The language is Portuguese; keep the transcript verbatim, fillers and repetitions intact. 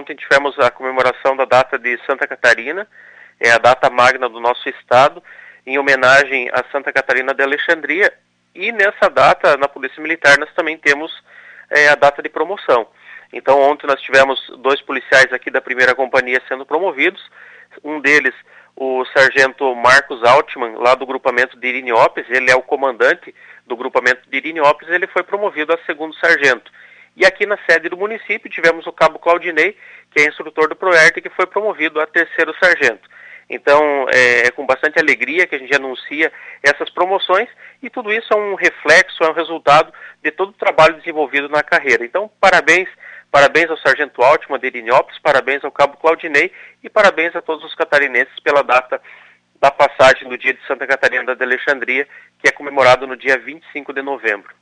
ontem tivemos a comemoração da data de Santa Catarina, é a data magna do nosso estado, em homenagem a Santa Catarina de Alexandria, e nessa data, na Polícia Militar, nós também temos é, a data de promoção. Então, ontem nós tivemos dois policiais aqui da primeira companhia sendo promovidos, um deles, o sargento Marcos Altman, lá do grupamento de Iriniópolis, ele é o comandante do grupamento de Iriniópolis, ele foi promovido a segundo sargento. E aqui na sede do município tivemos o cabo Claudinei, que é instrutor do PROERTE, que foi promovido a terceiro sargento. Então, é, é com bastante alegria que a gente anuncia essas promoções, e tudo isso é um reflexo, é um resultado de todo o trabalho desenvolvido na carreira. Então, parabéns, parabéns ao sargento Altman de Iriniópolis, parabéns ao cabo Claudinei e parabéns a todos os catarinenses pela data da passagem do dia de Santa Catarina de Alexandria, que é comemorado no dia vinte e cinco de novembro.